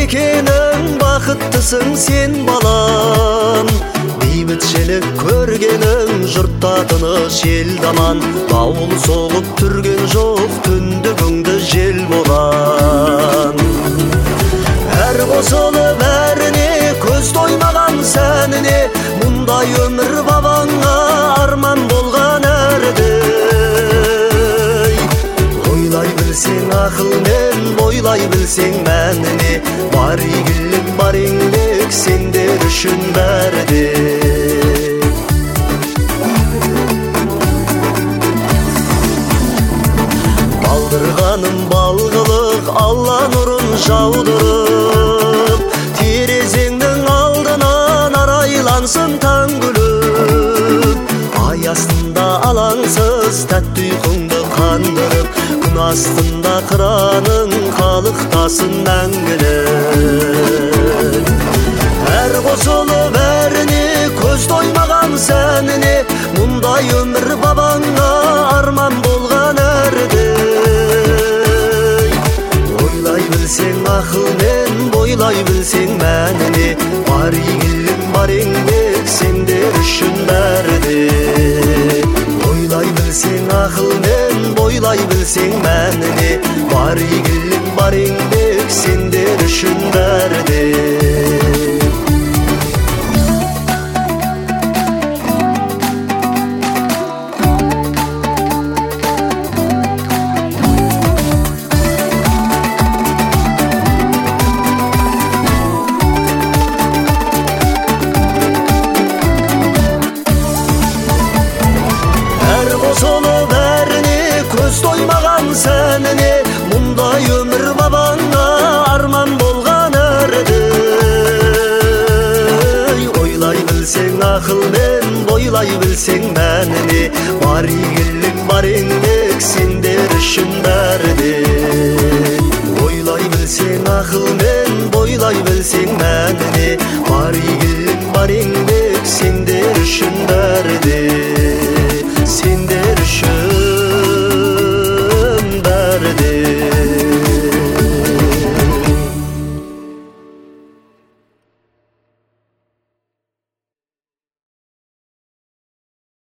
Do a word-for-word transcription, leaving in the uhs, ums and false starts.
экенің, бақыттысың сен балам. Бейбітшілік көргенің, жұртта тыныш ел даман. Дауыл соғып түрген жоқ, түндігіңді жел болан. Әр қосылып әріне, көз тоймаған сәніне, мұндай өмір бабаңа арман болған әрдей. Ойлай білсең ақылмен, бойлай білсең мәніне, бар игілік, бар еңбек сендер үшін бәрде. Балдырғаным балғылық, Алла нұрын жаудырып, терезеңнің алдынан арайлансын таң күліп. Ай астында алаңсыз тәтті ұйқыңды қандырып, күн астында қыраның қалықтасын мәңгілік. Әр қосылып әріне, көз тоймаған сәніне, мұндай өмір бабаңа арман болған әрдей. Ойлай білсең ақылмен, бойлай білсең мәніне, бар игілік, бар еңбек сендер үшін бәрде. Ойлай білсең ақылмен, бойлай білсең мәніне, бар игілік, бар еңбек сендер үшін бәрде. Қосылып әріне, көз тоймаған сәніне, мұндай өмір бабаңа арман болған әрдей. Ойлай білсең ақылмен, бойлай білсең мәніне, бар игілік, бар еңбек сендер үшін бәрде. Ойлай білсең ақылмен, бойлай білсең мәніне, бар игілік, бар еңбек сендер